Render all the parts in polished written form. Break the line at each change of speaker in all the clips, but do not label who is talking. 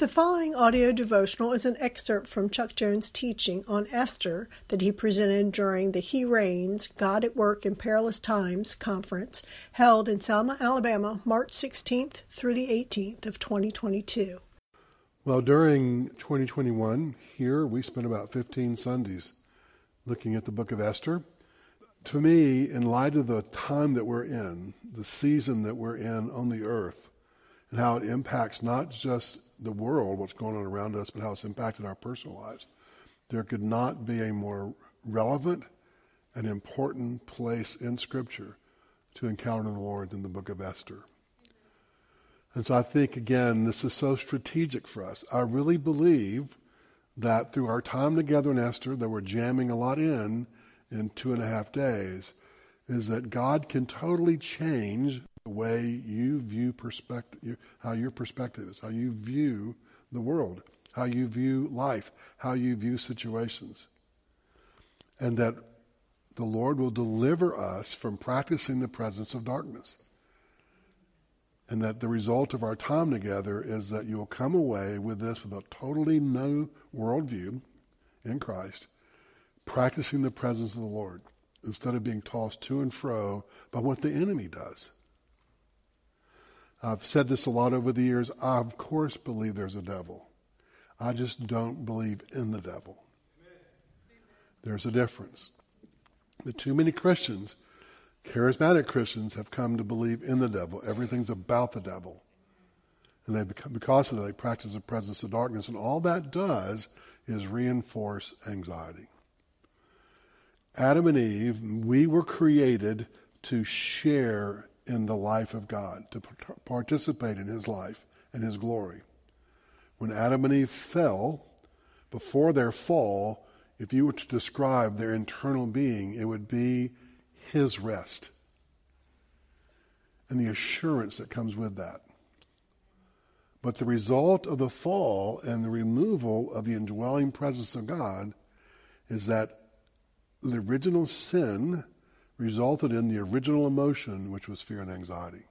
The following audio devotional is an excerpt from Chuck Jones' teaching on Esther that he presented during the He Reigns, God at Work in Perilous Times conference held in Selma, Alabama, March 16th through the 18th of 2022.
Well, during 2021, here we spent about 15 Sundays looking at the book of Esther. To me, in light of the time that we're in, the season that we're in on the earth, and how it impacts not just the world, what's going on around us, but how it's impacted our personal lives, there could not be a more relevant and important place in Scripture to encounter the Lord than the book of Esther. And so I think, again, this is so strategic for us. I really believe that through our time together in Esther, that we're jamming a lot in 2.5 days, is that God can totally change the way you view perspective, how your perspective is, how you view the world, how you view life, how you view situations. And that the Lord will deliver us from practicing the presence of darkness. And that the result of our time together is that you'll come away with this with a totally new worldview in Christ, practicing the presence of the Lord, instead of being tossed to and fro by what the enemy does. I've said this a lot over the years. I, of course, believe there's a devil. I just don't believe in the devil. There's a difference. But too many Christians, charismatic Christians, have come to believe in the devil. Everything's about the devil. And they because of that, they practice the presence of darkness. And all that does is reinforce anxiety. Adam and Eve, we were created to share in the life of God, to participate in His life and His glory. When Adam and Eve fell, before their fall, if you were to describe their internal being, it would be His rest and the assurance that comes with that. But the result of the fall and the removal of the indwelling presence of God is that the original sin resulted in the original emotion, which was fear and anxiety.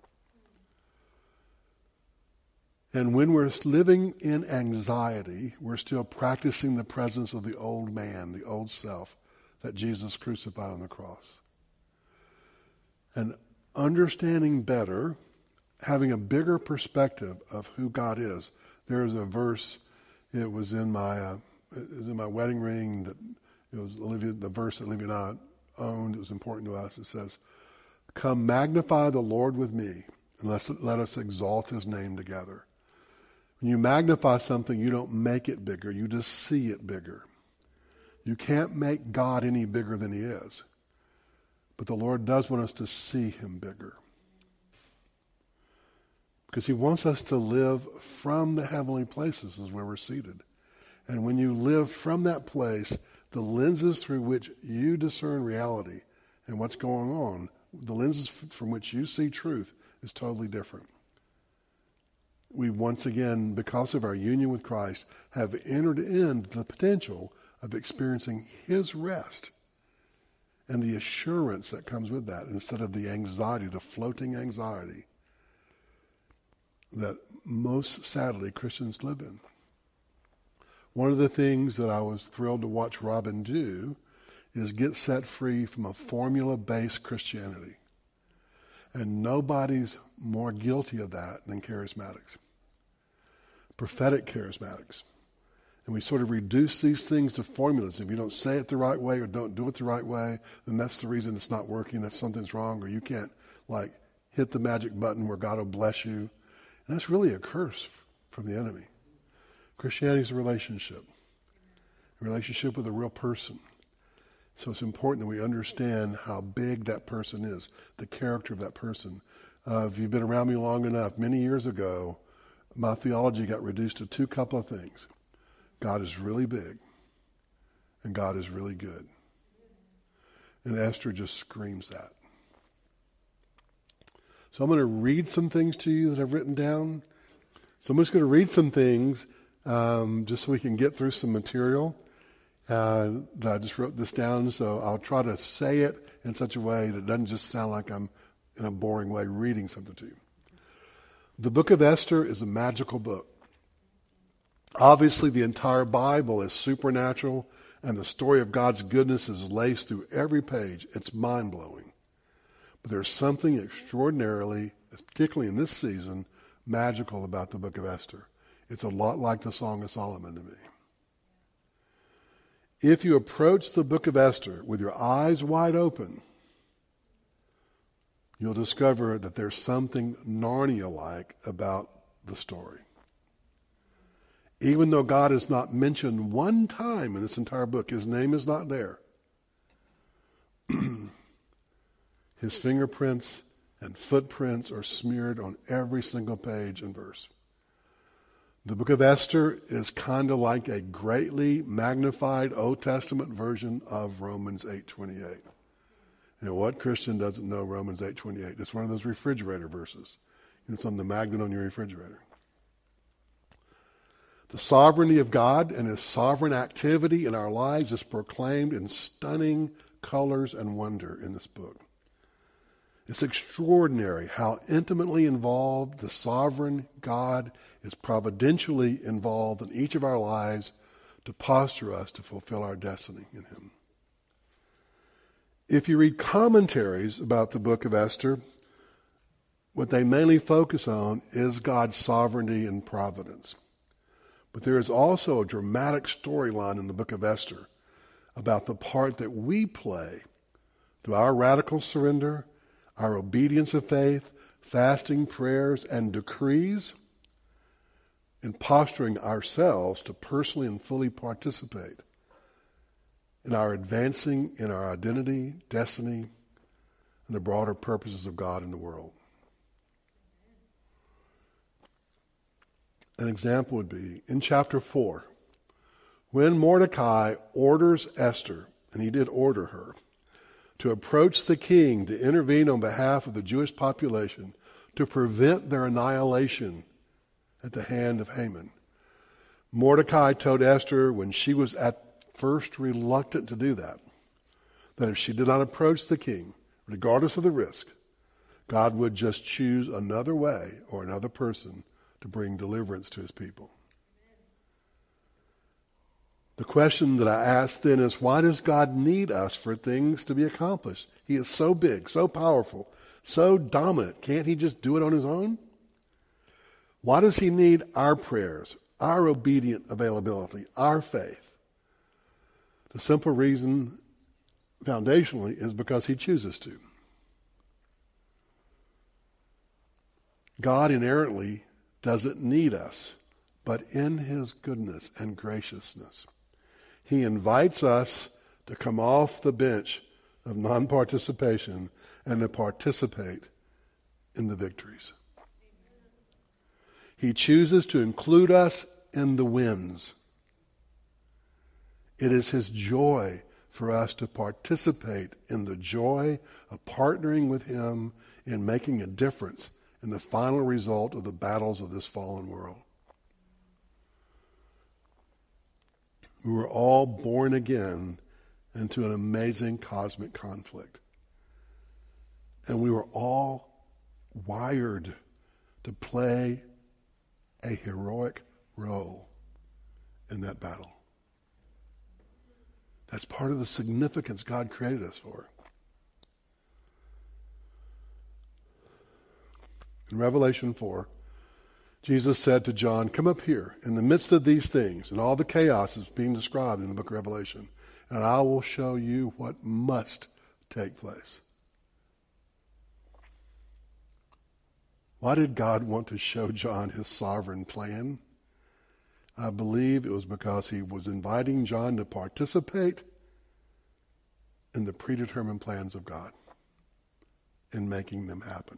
And when we're living in anxiety, we're still practicing the presence of the old man, the old self, that Jesus crucified on the cross. And understanding better, having a bigger perspective of who God is. There is a verse, it was in my wedding ring, that it was the verse that Olivia and I owned. It was important to us. It says, "Come magnify the Lord with me, and let us exalt His name together." When you magnify something, you don't make it bigger. You just see it bigger. You can't make God any bigger than He is. But the Lord does want us to see Him bigger. Because He wants us to live from the heavenly places is where we're seated. And when you live from that place, the lenses through which you discern reality and what's going on, the lenses from which you see truth, is totally different. We once again, because of our union with Christ, have entered into the potential of experiencing His rest and the assurance that comes with that, instead of the anxiety, the floating anxiety that most sadly Christians live in. One of the things that I was thrilled to watch Robin do is get set free from a formula-based Christianity. And nobody's more guilty of that than charismatics. Prophetic charismatics. And we sort of reduce these things to formulas. If you don't say it the right way or don't do it the right way, then that's the reason it's not working, that something's wrong, or you can't hit the magic button where God will bless you. And that's really a curse from the enemy. Christianity is a relationship with a real person. So it's important that we understand how big that person is, the character of that person. If you've been around me long enough, many years ago, my theology got reduced to two couple of things. God is really big, and God is really good. And Esther just screams that. So I'm going to read some things to you that I've written down. So I'm just going to read some things just so we can get through some material. I just wrote this down, so I'll try to say it in such a way that it doesn't just sound like I'm in a boring way reading something to you. The book of Esther is a magical book. Obviously, the entire Bible is supernatural, and the story of God's goodness is laced through every page. It's mind-blowing. But there's something extraordinarily, particularly in this season, magical about the book of Esther. It's a lot like the Song of Solomon to me. If you approach the book of Esther with your eyes wide open, you'll discover that there's something Narnia-like about the story. Even though God is not mentioned one time in this entire book, his name is not there. His fingerprints and footprints are smeared on every single page and verse. The book of Esther is kind of like a greatly magnified Old Testament version of Romans 8:28. You know, what Christian doesn't know Romans 8:28? It's one of those refrigerator verses. It's on the magnet on your refrigerator. The sovereignty of God and his sovereign activity in our lives is proclaimed in stunning colors and wonder in this book. It's extraordinary how intimately involved the sovereign God is providentially involved in each of our lives to posture us to fulfill our destiny in him. If you read commentaries about the book of Esther, what they mainly focus on is God's sovereignty and providence. But there is also a dramatic storyline in the book of Esther about the part that we play through our radical surrender, our obedience of faith, fasting, prayers, and decrees, in posturing ourselves to personally and fully participate in our advancing in our identity, destiny, and the broader purposes of God in the world. An example would be in chapter 4, when Mordecai orders Esther, and he did order her, to approach the king to intervene on behalf of the Jewish population to prevent their annihilation at the hand of Haman. Mordecai told Esther when she was at first reluctant to do that if she did not approach the king, regardless of the risk, God would just choose another way or another person to bring deliverance to his people. The question that I ask then is, why does God need us for things to be accomplished? He is so big, so powerful, so dominant. Can't he just do it on his own? Why does he need our prayers, our obedient availability, our faith? The simple reason, foundationally, is because he chooses to. God inerrantly doesn't need us, but in his goodness and graciousness, he invites us to come off the bench of non-participation and to participate in the victories. He chooses to include us in the wins. It is his joy for us to participate in the joy of partnering with him in making a difference in the final result of the battles of this fallen world. We were all born again into an amazing cosmic conflict. And we were all wired to play a heroic role in that battle. That's part of the significance God created us for. In Revelation 4, Jesus said to John, come up here in the midst of these things and all the chaos that's being described in the book of Revelation, and I will show you what must take place. Why did God want to show John his sovereign plan? I believe it was because he was inviting John to participate in the predetermined plans of God in making them happen.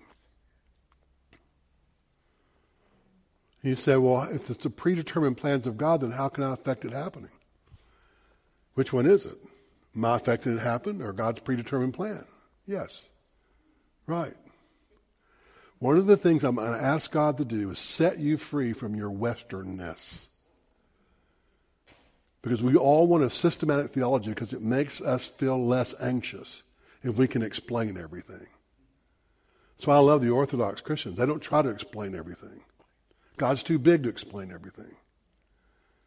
He said, well, if it's the predetermined plans of God, then how can I affect it happening? Which one is it? Am I affecting it happen or God's predetermined plan? Yes. Right. One of the things I'm going to ask God to do is set you free from your westernness. Because we all want a systematic theology because it makes us feel less anxious if we can explain everything. That's why I love the Orthodox Christians. They don't try to explain everything. God's too big to explain everything.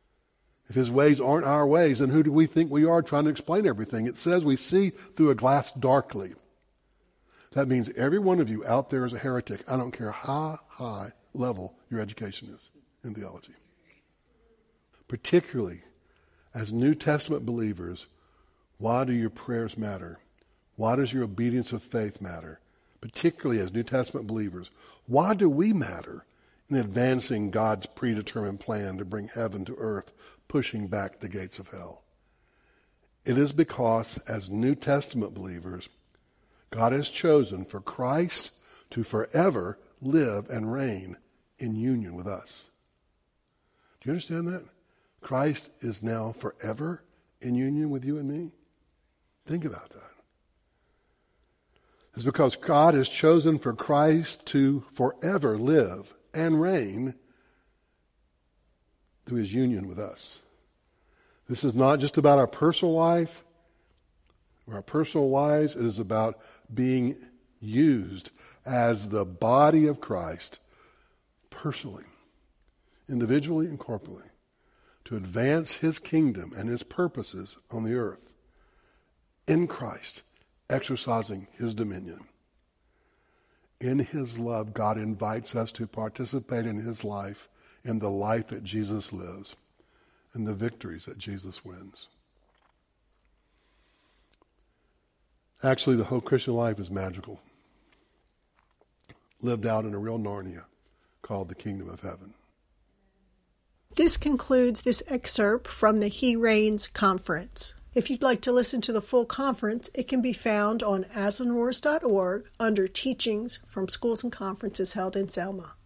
If his ways aren't our ways, then who do we think we are trying to explain everything? It says we see through a glass darkly. That means every one of you out there is a heretic. I don't care how high level your education is in theology. Particularly as New Testament believers, why do your prayers matter? Why does your obedience of faith matter? Particularly as New Testament believers, why do we matter in advancing God's predetermined plan to bring heaven to earth, pushing back the gates of hell? It is because, as New Testament believers, God has chosen for Christ to forever live and reign in union with us. Do you understand that? Christ is now forever in union with you and me. Think about that. It's because God has chosen for Christ to forever live and reign through his union with us. This is not just about our personal life, or our personal lives. It is about being used as the body of Christ, personally, individually and corporately, to advance his kingdom and his purposes on the earth in Christ, exercising his dominion. In his love, God invites us to participate in his life, in the life that Jesus lives, and the victories that Jesus wins. Actually, the whole Christian life is magical, lived out in a real Narnia called the Kingdom of Heaven.
This concludes this excerpt from the He Reigns Conference. If you'd like to listen to the full conference, it can be found on aslenors.org under Teachings from Schools and Conferences held in Selma.